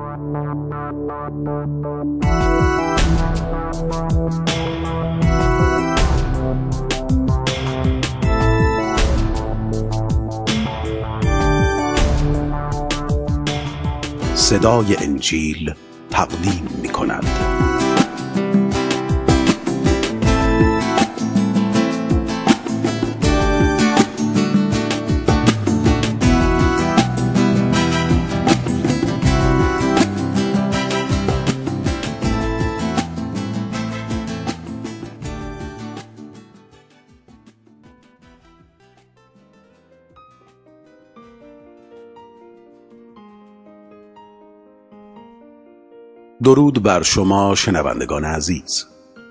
صدای انجیل تقدیم می‌کند. درود بر شما شنوندگان عزیز.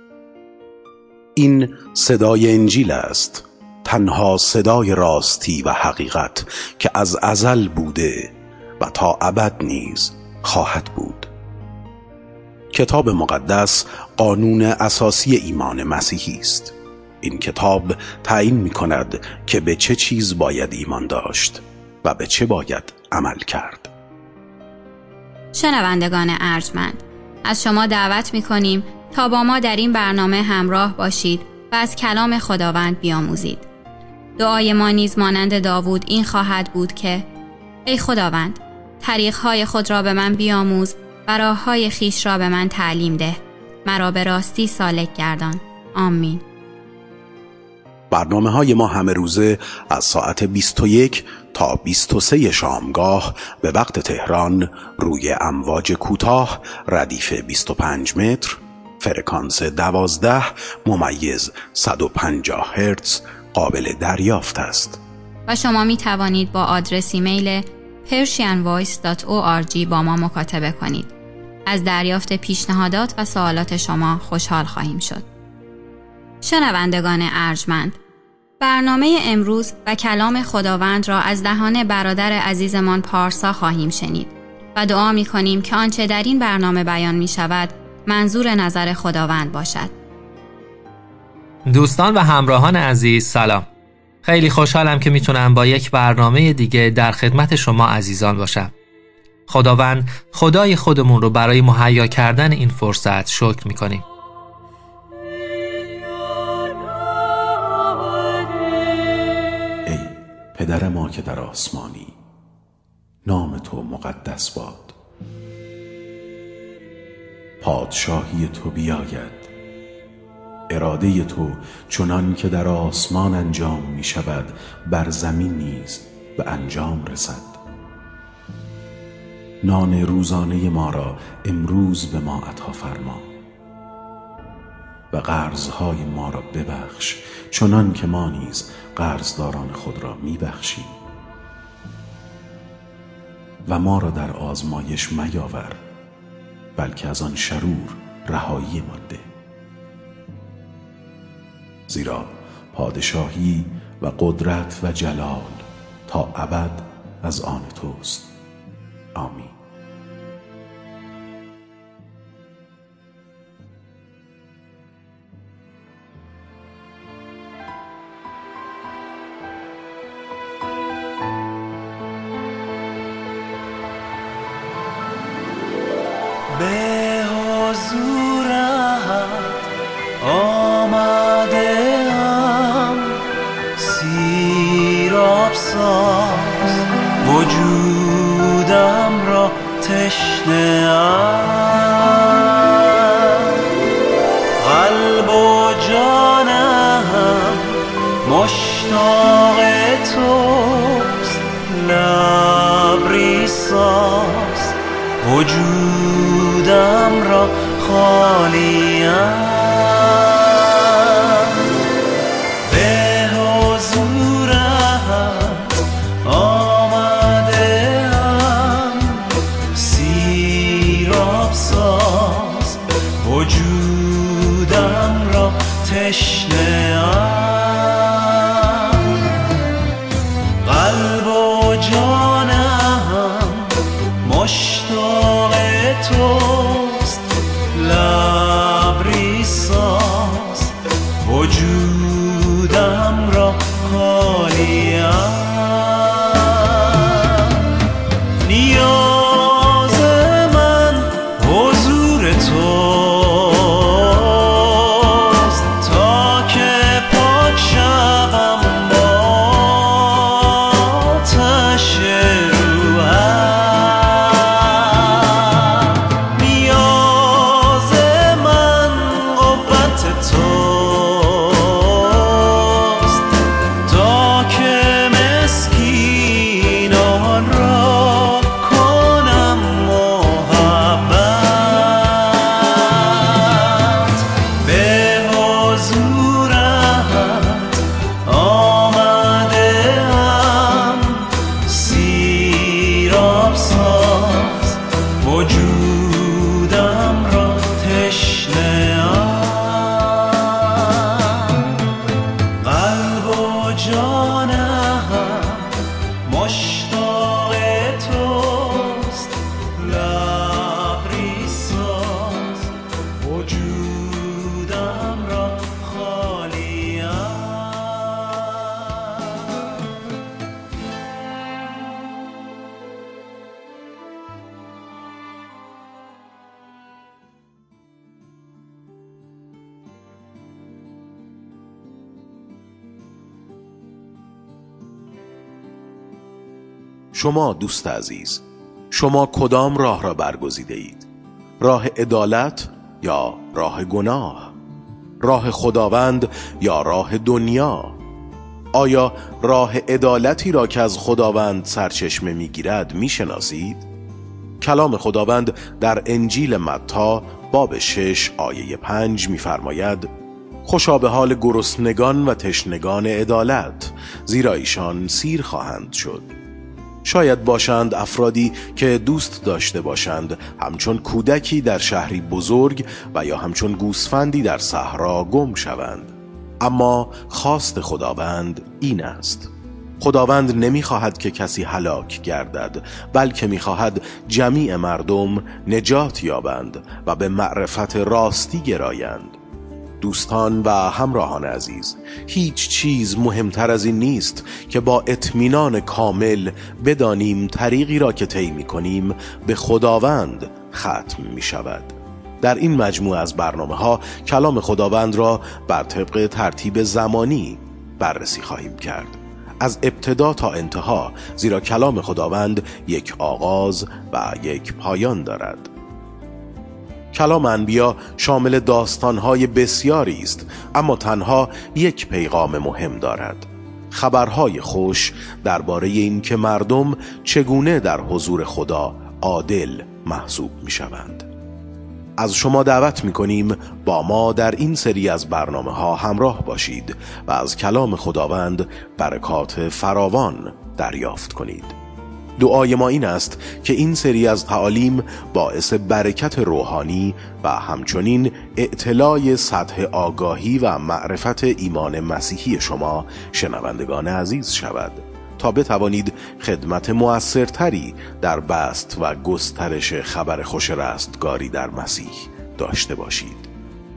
این صدای انجیل است، تنها صدای راستی و حقیقت که از ازل بوده و تا ابد نیز خواهد بود. کتاب مقدس قانون اساسی ایمان مسیحی است. این کتاب تعیین می‌کند که به چه چیز باید ایمان داشت و به چه باید عمل کرد. شنوندگان ارجمند، از شما دعوت می‌کنیم تا با ما در این برنامه همراه باشید و از کلام خداوند بیاموزید. دعای ما نیز مانند داوود این خواهد بود که ای خداوند، طریق‌های خود را به من بیاموز و راه‌های خویش را به من تعلیم ده. مرا به راستی سالک گردان. آمین. برنامه‌های ما همه روزه از ساعت 21 تا 23 شامگاه به وقت تهران روی امواج کوتاه ردیف 25 متر، فرکانس 12 ممیز 150 هرتز قابل دریافت است. و شما می توانید با آدرس ایمیل persianvoice.org با ما مکاتبه کنید. از دریافت پیشنهادات و سوالات شما خوشحال خواهیم شد. شنوندگان ارجمند، برنامه امروز و کلام خداوند را از دهان برادر عزیزمان پارسا خواهیم شنید و دعا می کنیم که آنچه در این برنامه بیان می شود منظور نظر خداوند باشد. دوستان و همراهان عزیز، سلام. خیلی خوشحالم که میتونم با یک برنامه دیگه در خدمت شما عزیزان باشم. خداوند خدای خودمون رو برای مهیا کردن این فرصت شکر میکنیم. پدر ما که در آسمانی، نام تو مقدس باد. پادشاهی تو بیاید. اراده تو چنان که در آسمان انجام می شود بر زمین نیز به انجام رسد. نان روزانه ما را امروز به ما عطا فرما و قرضهای ما را ببخش چنان که ما نیز قرضداران خود را میبخشیم و ما را در آزمایش میاور، بلکه از آن شرور رهایی ما ده. زیرا پادشاهی و قدرت و جلال تا ابد از آن توست. آمین. به حضورت آمدم، سیراب ساز وجودم را، تشنه ام، قلب و جانم مشتاق توست، لبریز ساز وجودم را، خالیم. به حضورت آمدم، سیراب ساز وجودم را، تشنه ام، قلب و جانم مشتاق توست، لبریز وجودم را تشنه‌ام، قلب و جانم مشتاق توست، لبریز ساز وجودم را خالیم. شما دوست عزیز، شما کدام راه را برگزیده اید؟ راه عدالت یا راه گناه؟ راه خداوند یا راه دنیا؟ آیا راه عدالتی را که از خداوند سرچشمه می‌گیرد می‌شناسید؟ کلام خداوند در انجیل متی باب 6 آیه 5 می‌فرماید: خوشا به حال گرسنگان و تشنگان عدالت، زیرا ایشان سیر خواهند شد. شاید باشند افرادی که دوست داشته باشند همچون کودکی در شهری بزرگ و یا همچون گوسفندی در صحرا گم شوند، اما خواست خداوند این است: خداوند نمیخواهد که کسی هلاک گردد، بلکه میخواهد جمیع مردم نجات یابند و به معرفت راستی گرایند. دوستان و همراهان عزیز، هیچ چیز مهمتر از این نیست که با اطمینان کامل بدانیم طریقی را که طی می‌کنیم به خداوند ختم می‌شود. در این مجموعه از برنامه‌ها کلام خداوند را بر طبق ترتیب زمانی بررسی خواهیم کرد، از ابتدا تا انتها، زیرا کلام خداوند یک آغاز و یک پایان دارد. کلام انبیا شامل داستان‌های بسیاری است، اما تنها یک پیغام مهم دارد: خبرهای خوش درباره این که مردم چگونه در حضور خدا عادل محسوب می‌شوند. از شما دعوت می‌کنیم با ما در این سری از برنامه‌ها همراه باشید و از کلام خداوند برکات فراوان دریافت کنید. دعای ما این است که این سری از تعالیم باعث برکت روحانی و همچنین اطلاع سطح آگاهی و معرفت ایمان مسیحی شما شنوندگان عزیز شود، تا بتوانید خدمت مؤثرتری در بسط و گسترش خبر خوش رستگاری در مسیح داشته باشید.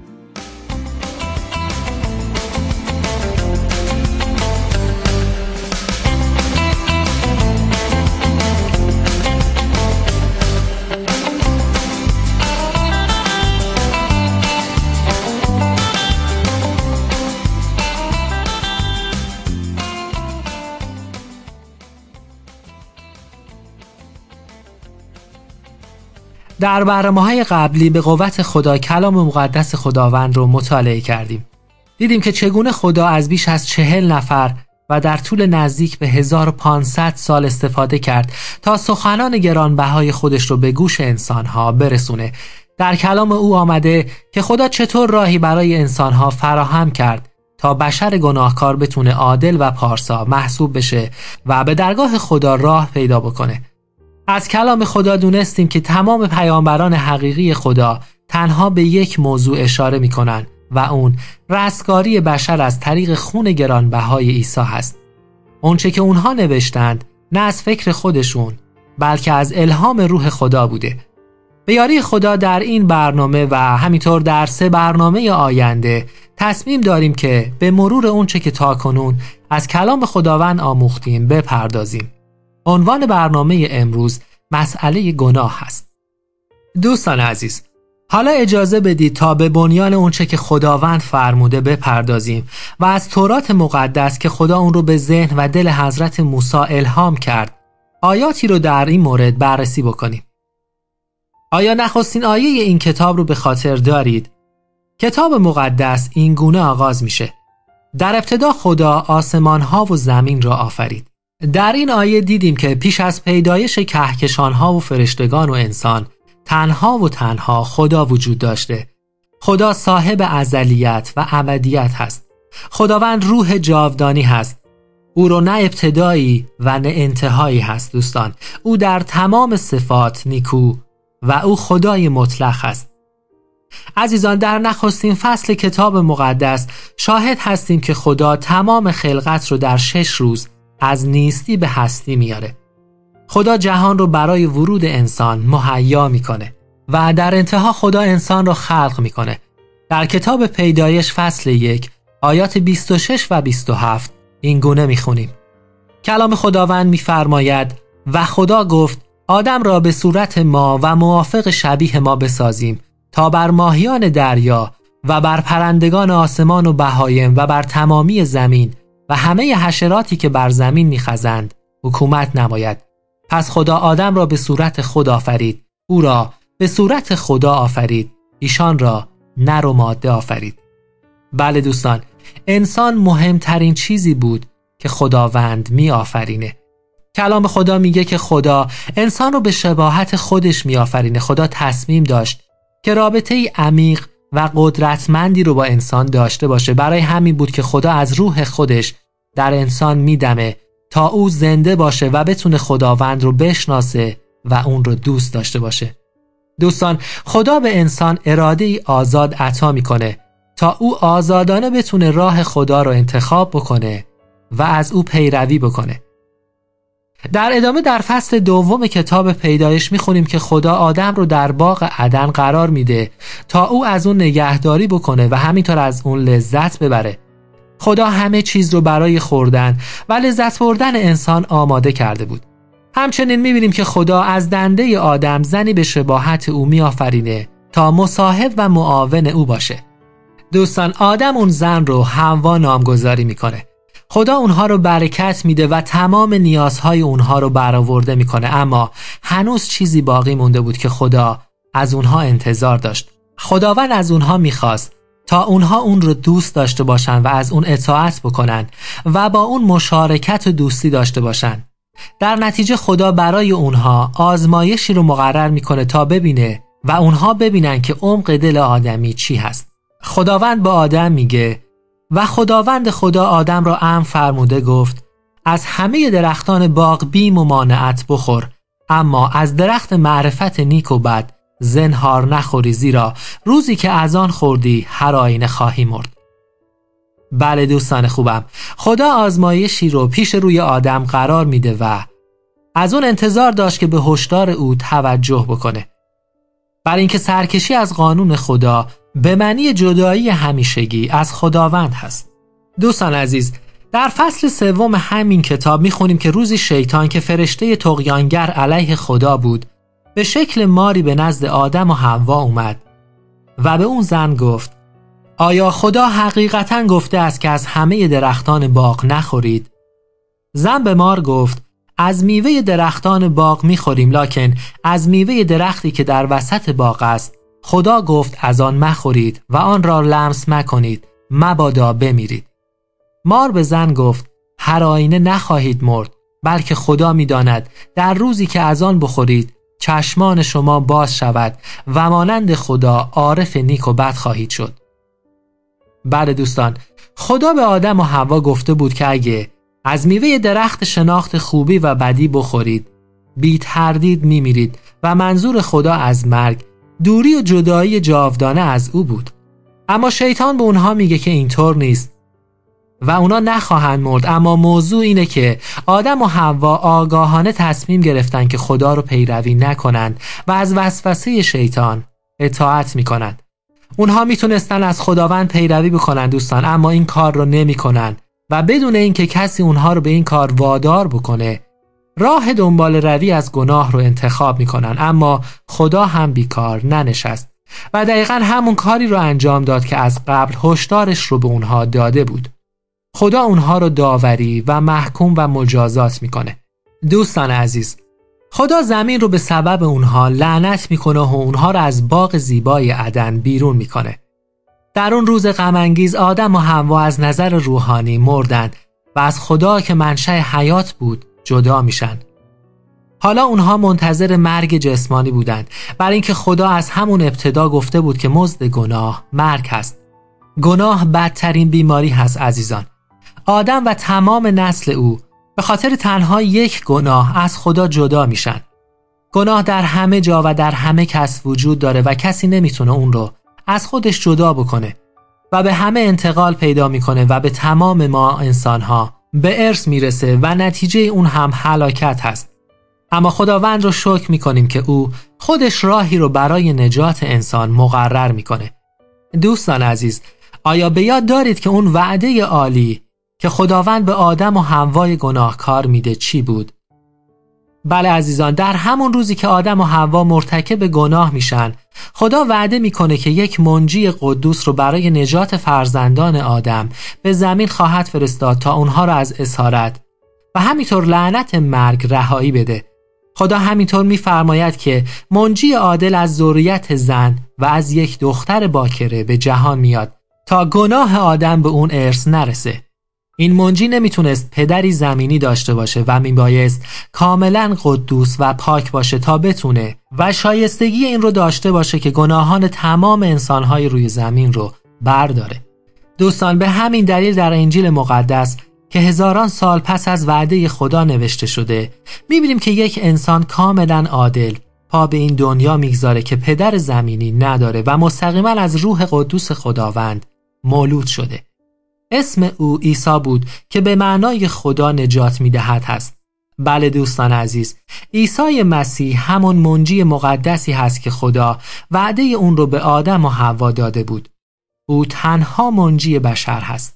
در برنامه‌های قبلی به قوت خدا کلام مقدس خداوند رو مطالعه کردیم. دیدیم که چگونه خدا از بیش از 40 نفر و در طول نزدیک به 1500 سال استفاده کرد تا سخنان گرانبهای خودش رو به گوش انسانها برسونه. در کلام او آمده که خدا چطور راهی برای انسانها فراهم کرد تا بشر گناهکار بتونه عادل و پارسا محسوب بشه و به درگاه خدا راه پیدا بکنه. از کلام خدا دونستیم که تمام پیامبران حقیقی خدا تنها به یک موضوع اشاره میکنن و اون رستگاری بشر از طریق خون گرانبهای عیسی هست. اونچه که اونها نوشتند نه از فکر خودشون بلکه از الهام روح خدا بوده. به یاری خدا در این برنامه و همینطور در 3 برنامه آینده تصمیم داریم که به مرور اونچه که تاکنون از کلام خداوند آموختیم بپردازیم. عنوان برنامه امروز مسئله گناه هست. دوستان عزیز، حالا اجازه بدید تا به بنیان اونچه که خداوند فرموده بپردازیم و از تورات مقدس که خدا اون رو به ذهن و دل حضرت موسی الهام کرد آیاتی رو در این مورد بررسی بکنیم. آیا نخستین آیه این کتاب رو به خاطر دارید؟ کتاب مقدس این گونه آغاز میشه: در ابتدا خدا آسمان ها و زمین را آفرید. در این آیه دیدیم که پیش از پیدایش کهکشان ها و فرشتگان و انسان تنها و تنها خدا وجود داشته. خدا صاحب ازلیت و ابدیت هست. خداوند روح جاودانی هست. او رو نه ابتدایی و نه انتهایی هست دوستان. او در تمام صفات نیکو و او خدای مطلق است. عزیزان، در نخستین فصل کتاب مقدس شاهد هستیم که خدا تمام خلقت رو در 6 روز از نیستی به هستی میاره. خدا جهان رو برای ورود انسان مهیا میکنه و در انتها خدا انسان رو خلق میکنه. در کتاب پیدایش فصل 1 آیات 26 و 27 این گونه میخونیم: کلام خداوند میفرماید و خدا گفت آدم را به صورت ما و موافق شبیه ما بسازیم تا بر ماهیان دریا و بر پرندگان آسمان و بهایم و بر تمامی زمین و همه حشراتی که بر زمین میخزند حکومت نماید. پس خدا آدم را به صورت خود آفرید، او را به صورت خدا آفرید، ایشان را نر و ماده آفرید. بله دوستان، انسان مهمترین چیزی بود که خداوند می آفرینه. کلام خدا میگه که خدا انسان رو به شباهت خودش می آفرینه. خدا تصمیم داشت که رابطه ای عمیق و قدرتمندی رو با انسان داشته باشه. برای همین بود که خدا از روح خودش در انسان میدمه تا او زنده باشه و بتونه خداوند رو بشناسه و اون رو دوست داشته باشه. دوستان، خدا به انسان اراده ای آزاد عطا میکنه تا او آزادانه بتونه راه خدا رو انتخاب بکنه و از او پیروی بکنه. در ادامه در فصل 2 کتاب پیدایش میخونیم که خدا آدم رو در باغ عدن قرار میده تا او از اون نگهداری بکنه و همینطور از اون لذت ببره. خدا همه چیز رو برای خوردن و لذت بردن انسان آماده کرده بود. همچنین میبینیم که خدا از دنده آدم زنی به شباهت او میآفرینه تا مصاحب و معاون او باشه. دوستان، آدم اون زن رو حوا نامگذاری میکنه. خدا اونها رو برکت میده و تمام نیازهای اونها رو برآورده میکنه، اما هنوز چیزی باقی مونده بود که خدا از اونها انتظار داشت. خداوند از اونها میخواست تا اونها اون رو دوست داشته باشن و از اون اطاعت بکنن و با اون مشارکت و دوستی داشته باشن. در نتیجه خدا برای اونها آزمایشی رو مقرر میکنه تا ببینه و اونها ببینن که عمق دل آدمی چی هست. خداوند با آدم میگه و خداوند خدا آدم را امر فرموده گفت از همه درختان باغ بی ممانعت بخور، اما از درخت معرفت نیک و بد زنهار نخوری، زیرا روزی که از آن خوردی هر آینه خواهی مرد. بله دوستان خوبم، خدا آزمایشی رو پیش روی آدم قرار میده و از اون انتظار داشت که به هشدار او توجه بکنه. برای اینکه سرکشی از قانون خدا به معنی جدایی همیشگی از خداوند هست. دوستان عزیز، در فصل 3 همین کتاب میخونیم که روزی شیطان که فرشته طغیانگر علیه خدا بود به شکل ماری به نزد آدم و حوا اومد و به اون زن گفت آیا خدا حقیقتاً گفته است که از همه درختان باغ نخورید؟ زن به مار گفت از میوه درختان باغ میخوریم، لکن از میوه درختی که در وسط باغ است خدا گفت از آن مخورید و آن را لمس مکنید مبادا بمیرید. مار به زن گفت هر آینه نخواهید مرد، بلکه خدا میداند در روزی که از آن بخورید چشمان شما باز شود و مانند خدا عارف نیک و بد خواهید شد. بله دوستان، خدا به آدم و حوا گفته بود که اگه از میوه درخت شناخت خوبی و بدی بخورید بی تردید میمیرید و منظور خدا از مرگ دوری و جدایی جاودانه از او بود. اما شیطان به اونها میگه که اینطور نیست و اونا نخواهند مرد، اما موضوع اینه که آدم و حوا آگاهانه تصمیم گرفتن که خدا رو پیروی نکنند و از وسوسه شیطان اطاعت میکنند. اونها میتونستن از خداوند پیروی بکنن دوستان، اما این کار رو نمیکنن و بدون اینکه کسی اونها رو به این کار وادار بکنه راه دنبال روی از گناه رو انتخاب میکنن. اما خدا هم بیکار ننشست و دقیقاً همون کاری رو انجام داد که از قبل هشدارش رو به اونها داده بود. خدا اونها رو داوری و محکوم و مجازات میکنه. دوستان عزیز، خدا زمین رو به سبب اونها لعنت میکنه و اونها رو از باغ زیبای عدن بیرون میکنه. در اون روز غم انگیز آدم و حوا از نظر روحانی مردن و از خدا که منشأ حیات بود جدا میشن. حالا اونها منتظر مرگ جسمانی بودند، برای اینکه خدا از همون ابتدا گفته بود که مزد گناه مرگ هست. گناه بدترین بیماری هست عزیزان. آدم و تمام نسل او به خاطر تنها یک گناه از خدا جدا میشن. گناه در همه جا و در همه کس وجود داره و کسی نمیتونه اون رو از خودش جدا بکنه و به همه انتقال پیدا میکنه و به تمام ما انسانها به ارث میرسه و نتیجه اون هم هلاکت هست. اما خداوند رو شکر میکنیم که او خودش راهی رو برای نجات انسان مقرر میکنه. دوستان عزیز، آیا به یاد دارید که اون وعده عالی که خداوند به آدم و حوای گناهکار میده چی بود؟ بله عزیزان، در همون روزی که آدم و حوا مرتکب گناه میشن، خدا وعده میکنه که یک منجی قدوس رو برای نجات فرزندان آدم به زمین خواهد فرستاد تا اونها رو از اسارت و همینطور لعنت مرگ رهایی بده. خدا همینطور میفرماید که منجی عادل از ذریت زن و از یک دختر باکره به جهان میاد تا گناه آدم به اون ارث نرسه. این منجی نمیتونست پدری زمینی داشته باشه و میبایست کاملا قدوس و پاک باشه تا بتونه و شایستگی این رو داشته باشه که گناهان تمام انسانهای روی زمین رو برداره. دوستان، به همین دلیل در انجیل مقدس که هزاران سال پس از وعده خدا نوشته شده، میبینیم که یک انسان کاملا عادل پا به این دنیا میگذاره که پدر زمینی نداره و مستقیما از روح قدوس خداوند مولود شده. اسم او عیسی بود که به معنای خدا نجات میدهد هست. بله دوستان عزیز، عیسی مسیح همون منجی مقدسی هست که خدا وعده اون رو به آدم و حوا داده بود. او تنها منجی بشر هست.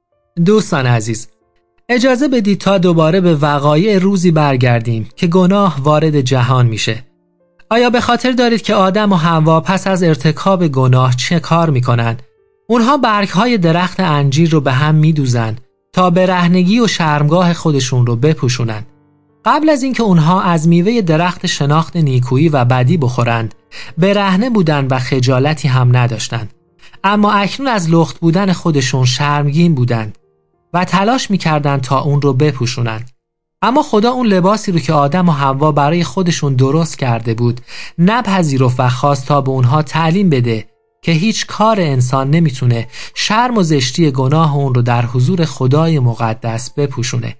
دوستان عزیز، اجازه بدید تا دوباره به وقایع روزی برگردیم که گناه وارد جهان میشه. آیا به خاطر دارید که آدم و حوا پس از ارتکاب گناه چه کار میکنن؟ اونها برگ‌های درخت انجیر رو به هم میدوزن تا برهنگی و شرمگاه خودشون رو بپوشونن. قبل از اینکه اونها از میوه درخت شناخت نیکویی و بدی بخورند، برهنه بودن و خجالتی هم نداشتند. اما اکنون از لخت بودن خودشون شرمگین بودند و تلاش میکردند تا اون رو بپوشونند. اما خدا اون لباسی رو که آدم و حوا برای خودشون درست کرده بود نپذیرفت و خواست تا به اونها تعلیم بده که هیچ کار انسان نمیتونه شرم و زشتی گناه اون رو در حضور خدای مقدس بپوشونه.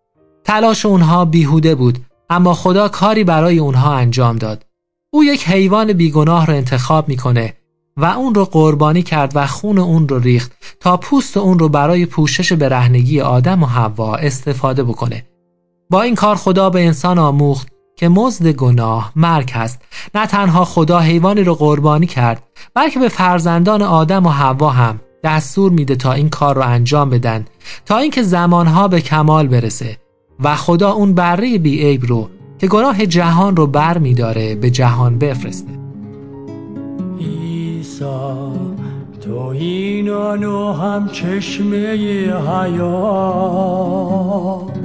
تلاش اونها بیهوده بود، اما خدا کاری برای اونها انجام داد. او یک حیوان بیگناه رو انتخاب میکنه و اون رو قربانی کرد و خون اون رو ریخت تا پوست اون رو برای پوشش برهنگی آدم و حوا استفاده بکنه. با این کار خدا به انسان آموخت که مزد گناه مرگ هست. نه تنها خدا حیوانی رو قربانی کرد، بلکه به فرزندان آدم و حوا هم دستور میده تا این کار رو انجام بدن تا اینکه زمانها به کمال برسه و خدا اون بره بی‌عیب رو که گناه جهان رو بر میداره به جهان بفرسته. عیسی تو اینان و هم چشمه حیات،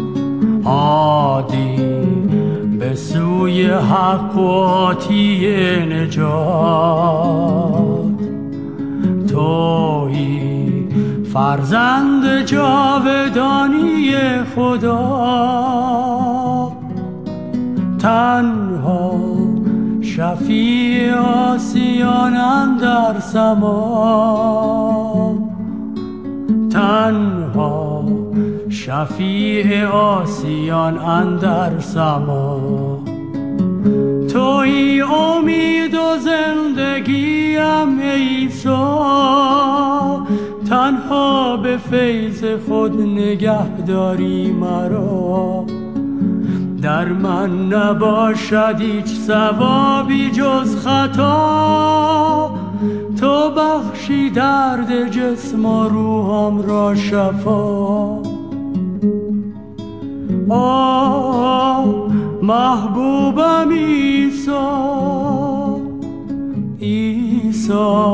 عادی به سوی حق و آتی نجات. تویی فرزند جاودانی خدا، تنها شفیع آسیان اندر سما، تنها شفیع آسیان اندر سما. تویی امید و زندگیم عیسی، تنها به فیض خود نگه داری مرا. در من نباشد هیچ ثوابی جز خطا، تو بخشی درد جسم و روحم را شفا. محبوبم عیسی، عیسی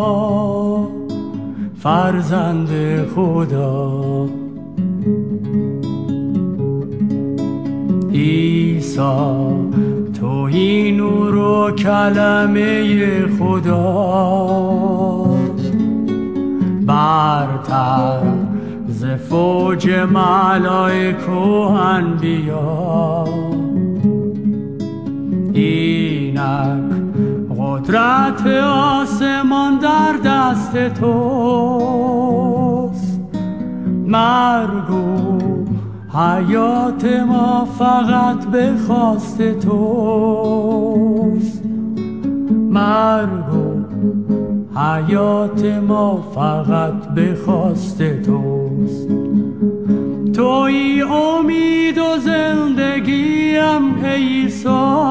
فرزند خدا. عیسی تویی نور و کلمه خدا، برتر ز فوج ملائک و انبیا. اینک قدرت آسمان در دست توست، مرگ و حیات ما فقط به خواست توست، مرگ و حیات ما فقط به خواست توست. تویی امید و زندگیم عیسی،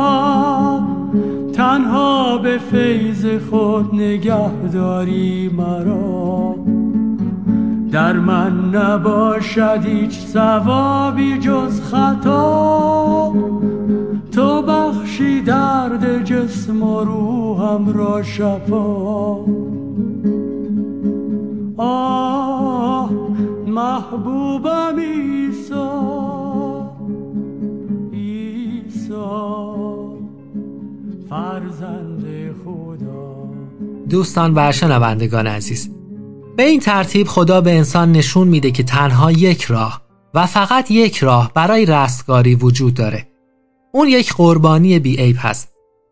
تنها به فیض خود نگهداری مرا. در من نباشد هیچ ثوابی جز خطا، تو بخشی درد جسم و روحم را شفا. آه محبوبم عیسی، عیسی فرزند خدا. دوستان و شنوندگان عزیز، به این ترتیب خدا به انسان نشون میده که تنها یک راه و فقط یک راه برای رستگاری وجود داره. اون یک قربانی بی‌عیب هست.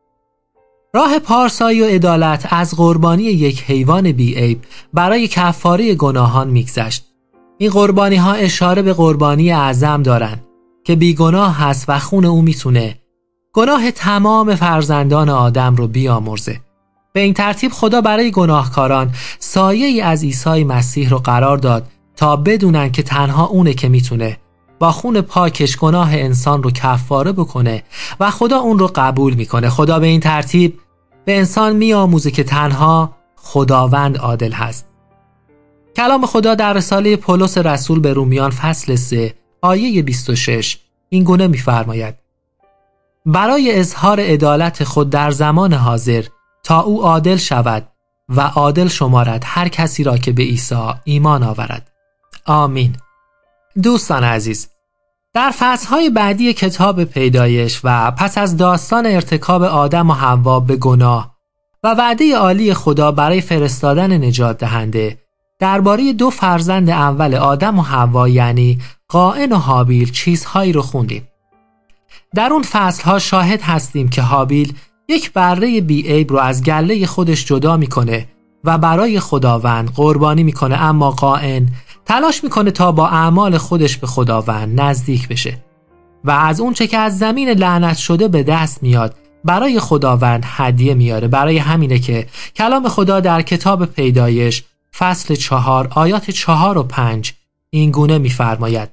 راه پارسایی و عدالت از قربانی یک حیوان بی‌عیب برای کفاره گناهان میگذشت. این قربانی ها اشاره به قربانی اعظم دارن که بیگناه هست و خون او میتونه گناه تمام فرزندان آدم رو بیامرزه. به این ترتیب خدا برای گناهکاران سایه‌ای از عیسی مسیح رو قرار داد تا بدونن که تنها اونه که میتونه با خون پاکش گناه انسان رو کفاره بکنه و خدا اون رو قبول میکنه. خدا به این ترتیب به انسان میآموزه که تنها خداوند عادل هست. کلام خدا در رساله پولس رسول به رومیان فصل 3 آیه 26 این گونه میفرماید: برای اظهار عدالت خود در زمان حاضر تا او عادل شود و عادل شمارد هر کسی را که به عیسی ایمان آورد. آمین. دوستان عزیز، در فصلهای بعدی کتاب پیدایش و پس از داستان ارتکاب آدم و حوا به گناه و وعده عالی خدا برای فرستادن نجات دهنده، درباره دو فرزند اول آدم و حوا یعنی قائن و هابیل چیزهایی رو خوندیم. در اون فصلها شاهد هستیم که هابیل یک بره بی‌عیب رو از گله خودش جدا میکنه و برای خداوند قربانی میکنه، اما قائن تلاش میکنه تا با اعمال خودش به خداوند نزدیک بشه و از اون چه که از زمین لعنت شده به دست میاد برای خداوند هدیه میاره. برای همینه که کلام خدا در کتاب پیدایش فصل 4 آیات 4 و 5 این گونه میفرماید: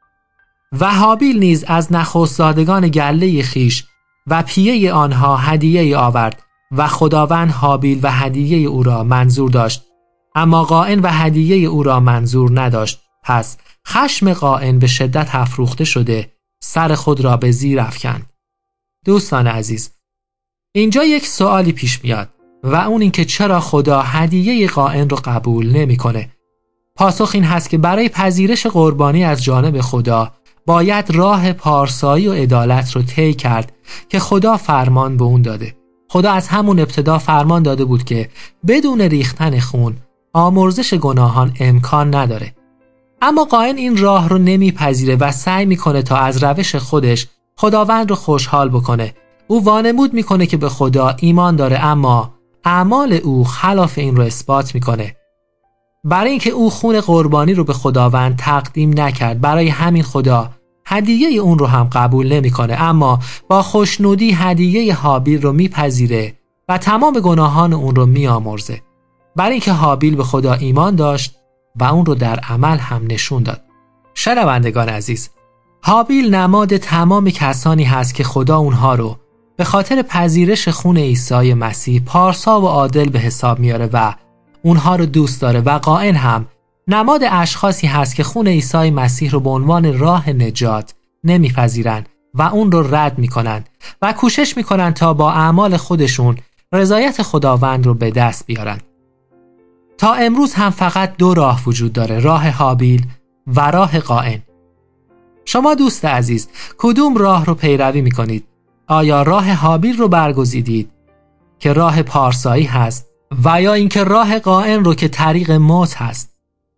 و هابیل نیز از نخستزادگان گله خیش و پیه آنها هدیه آورد و خداوند هابیل و هدیه او را منظور داشت، اما قائن و هدیه او را منظور نداشت. پس خشم قائن به شدت افروخته شده سر خود را به زیر افکند. دوستان عزیز، اینجا یک سوالی پیش میاد و اون این که چرا خدا هدیه قائن رو قبول نمیکنه؟ پاسخ این هست که برای پذیرش قربانی از جانب خدا باید راه پارسایی و عدالت رو طی کرد که خدا فرمان به اون داده. خدا از همون ابتدا فرمان داده بود که بدون ریختن خون آمرزش گناهان امکان نداره. اما قائن این راه رو نمیپذیره و سعی میکنه تا از روش خودش خداوند رو خوشحال بکنه. او وانمود میکنه که به خدا ایمان داره، اما اعمال او خلاف این رو اثبات میکنه. برای اینکه او خون قربانی رو به خداوند تقدیم نکرد، برای همین خدا هدیه اون رو هم قبول نمیکنه، اما با خوشنودی هدیه هابیل رو میپذیره و تمام گناهان اون رو میامرزه. برای اینکه هابیل به خدا ایمان داشت و اون رو در عمل هم نشون داد. شنوندگان عزیز، هابیل نماد تمام کسانی هست که خدا اونها رو به خاطر پذیرش خون عیسی مسیح پارسا و عادل به حساب میاره و اونها رو دوست داره، و قائن هم نماد اشخاصی هست که خون عیسی مسیح رو به عنوان راه نجات نمیپذیرن و اون رو رد میکنن و کوشش میکنن تا با اعمال خودشون رضایت خداوند رو به دست بیارن. تا امروز هم فقط دو راه وجود داره، راه هابیل و راه قائن. شما دوست عزیز کدوم راه رو پیروی میکنید؟ آیا راه هابیل رو برگزیدید که راه پارسایی هست و یا اینکه راه قائن رو که طریق موت هست؟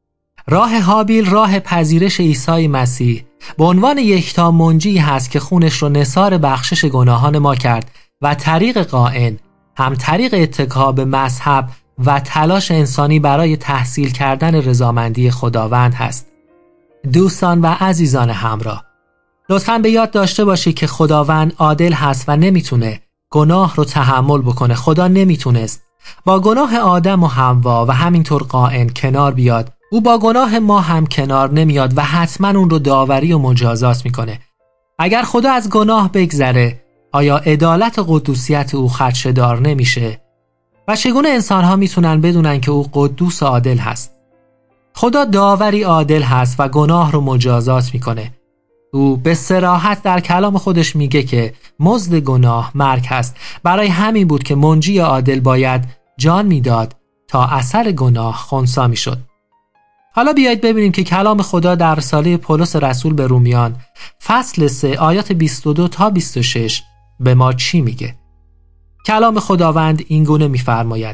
راه هابیل راه پذیرش عیسی مسیح به عنوان یکتا منجی هست که خونش رو نثار بخشش گناهان ما کرد، و طریق قائن هم طریق اتکا به مذهب و تلاش انسانی برای تحصیل کردن رضامندی خداوند هست. دوستان و عزیزان همراه، لطفاً به یاد داشته باشید که خداوند عادل هست و نمیتونه گناه رو تحمل بکنه. خدا نمیتونست با گناه آدم و حوا و همینطور قائن کنار بیاد. او با گناه ما هم کنار نمیاد و حتما اون رو داوری و مجازات میکنه. اگر خدا از گناه بگذره، آیا عدالت و قدوسیت او خدشه‌دار نمیشه؟ و چگونه انسان‌ها میتونن بدونن که او قدوس و عادل هست؟ خدا داوری عادل هست و گناه رو مجازات میکنه. او به صراحت در کلام خودش میگه که مزد گناه مرگ هست. برای همین بود که منجی عادل باید جان میداد تا اثر گناه خنثی میشد. حالا بیایید ببینیم که کلام خدا در رساله پولس رسول به رومیان فصل 3 آیات 22 تا 26 به ما چی میگه؟ کلام خداوند این گونه میفرماید: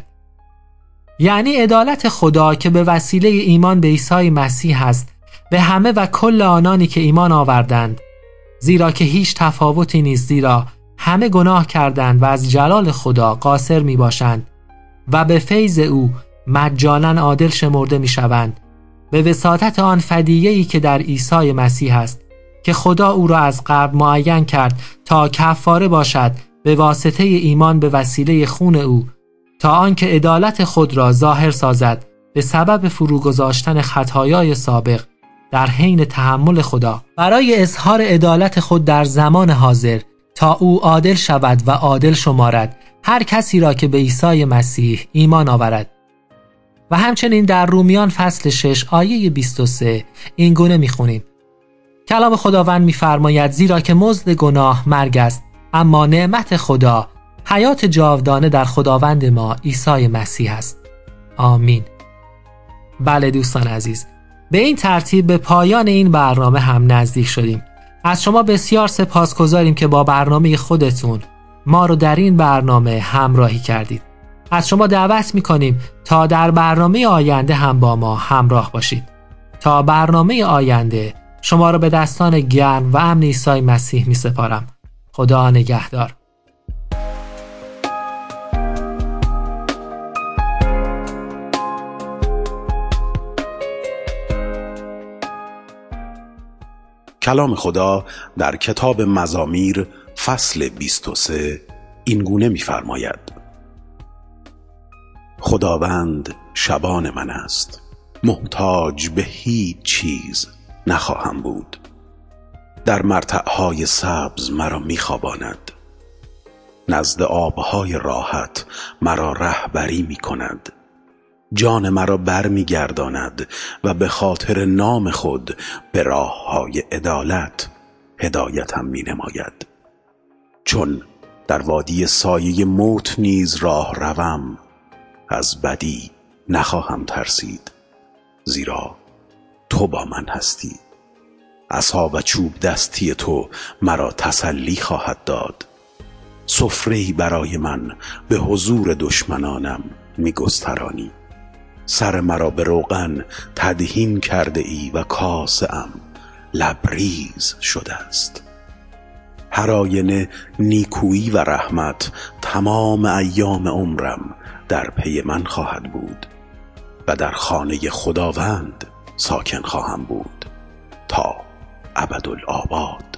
یعنی عدالت خدا که به وسیله ایمان به عیسی مسیح است به همه و کل آنانی که ایمان آوردند، زیرا که هیچ تفاوتی نیست، زیرا همه گناه کردند و از جلال خدا قاصر می باشند و به فیض او مجانا عادل شمرده می شوند، به وساطت آن فدیه‌ای که در عیسی مسیح است، که خدا او را از قبل معین کرد تا کفاره باشد به واسطه ایمان به وسیله خون او، تا آنکه عدالت خود را ظاهر سازد به سبب فروگذاشتن خطایای سابق در حین تحمل خدا برای اظهار عدالت خود در زمان حاضر، تا او عادل شود و عادل شمارد هر کسی را که به عیسی مسیح ایمان آورد. و همچنین در رومیان فصل 6 آیه 23 این گونه میخونیم: کلام خداوند میفرماید زیرا که مزد گناه مرگ است، اما نعمت خدا حیات جاودانه در خداوند ما عیسی مسیح است. آمین. بله دوستان عزیز، به این ترتیب به پایان این برنامه هم نزدیک شدیم. از شما بسیار سپاسگزاریم که با برنامه خودتون ما رو در این برنامه همراهی کردید. از شما دعوت میکنیم تا در برنامه آینده هم با ما همراه باشید. تا برنامه آینده شما رو به دستان گرم و امن عیسی مسیح می سپارم. خدا نگهدار. کلام خدا در کتاب مزامیر فصل 23 این گونه می‌فرماید: خداوند شبان من است، محتاج به هیچ چیز نخواهم بود. در مرتعهای سبز مرا می‌خواباند، نزد آبهای راحت مرا رهبری می‌کند. جان مرا بر می‌گرداند و به خاطر نام خود به راه‌های عدالت هدایتم می‌نماید. چون در وادی سایه موت نیز راه روم، از بدی نخواهم ترسید، زیرا تو با من هستی. عصا و چوب دستی تو مرا تسلی خواهد داد. سفره‌ای برای من به حضور دشمنانم می‌گسترانی. سر مرا به روغن تدهین کرده ای و کاسه‌ام لبریز شده است. هر آینه نیکویی و رحمت تمام ایام عمرم در پی من خواهد بود و در خانه خداوند ساکن خواهم بود تا ابدالآباد.